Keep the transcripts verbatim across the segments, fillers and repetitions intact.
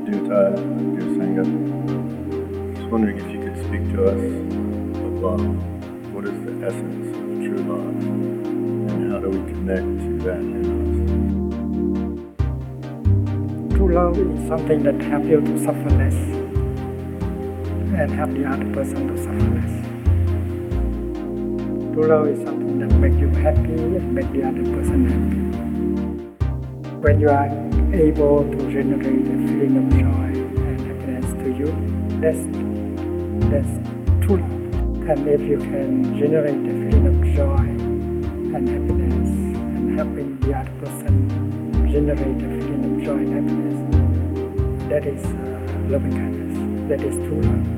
Dear dear Sangha, I was wondering if you could speak to us about what is the essence of true love and how do we connect to that in us? True love is something that helps you to suffer less and help the other person to suffer less. True love is something that makes you happy and makes the other person happy. When you are able to generate a feeling of joy and happiness to you, that's, that's true love. And if you can generate a feeling of joy and happiness and helping the other person generate a feeling of joy and happiness, that is uh, loving kindness, that is true love.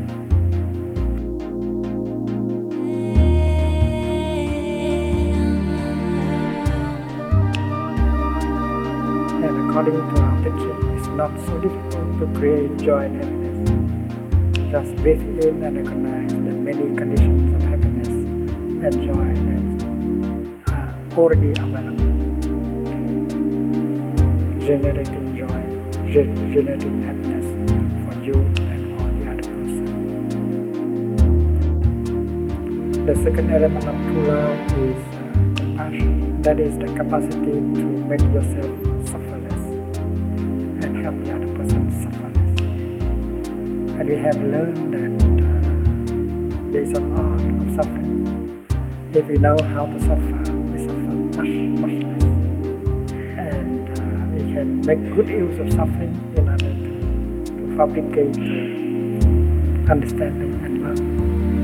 According to our teaching, it's not so difficult to create joy and happiness. Just breathe in and recognize the many conditions of happiness and joy that are already available. Generating joy, generating happiness for you and for the other person. The second element of true love is uh, compassion. That is the capacity to make yourself suffer less and help the other person suffer less. And we have learned that uh, there is an art of suffering. If we know how to suffer, we suffer much, much less. And uh, we can make good use of suffering in order to, to fabricate understanding and love.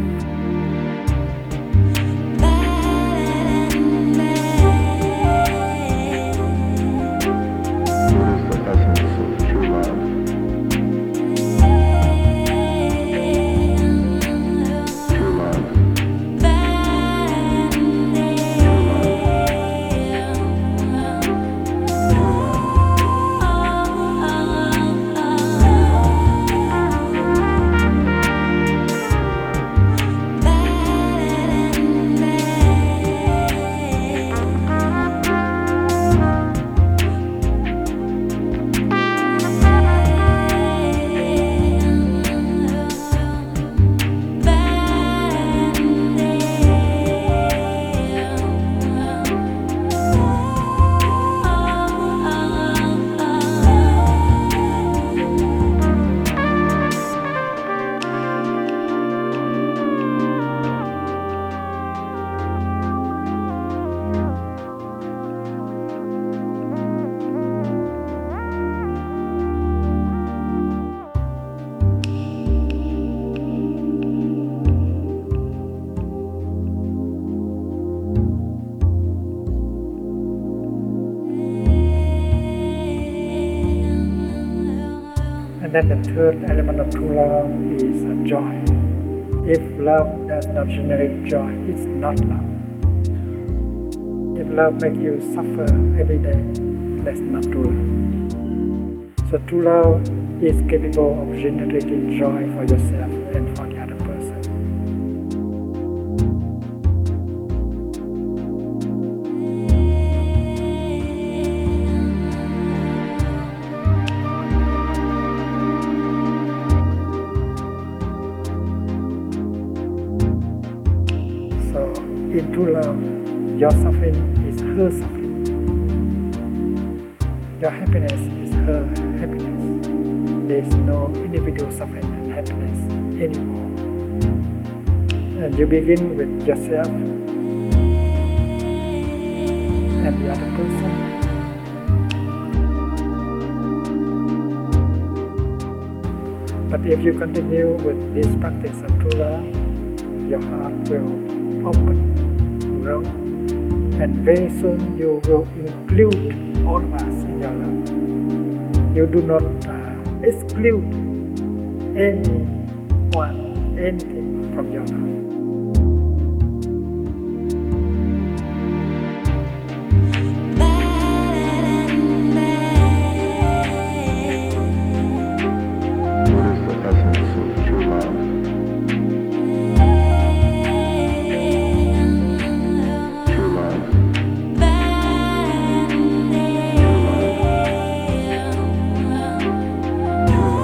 And then the third element of true love is uh, joy. If love does not generate joy, it's not love. If love makes you suffer every day, that's not true love. So true love is capable of generating joy for yourself and for the other person. In true love, your suffering is her suffering. Your happiness is her happiness. There is no individual suffering and happiness anymore. And you begin with yourself and the other person. But if you continue with this practice of true love, your heart will open, grow, and very soon you will include all of us in your love. You do not uh, exclude anyone, anything from your love. True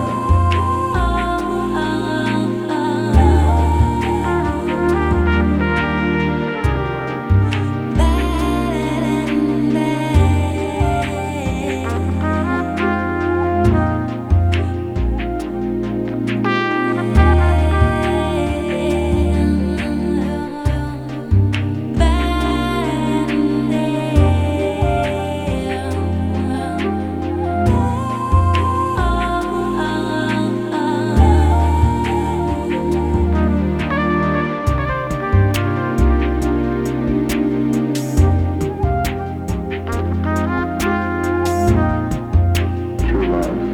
love.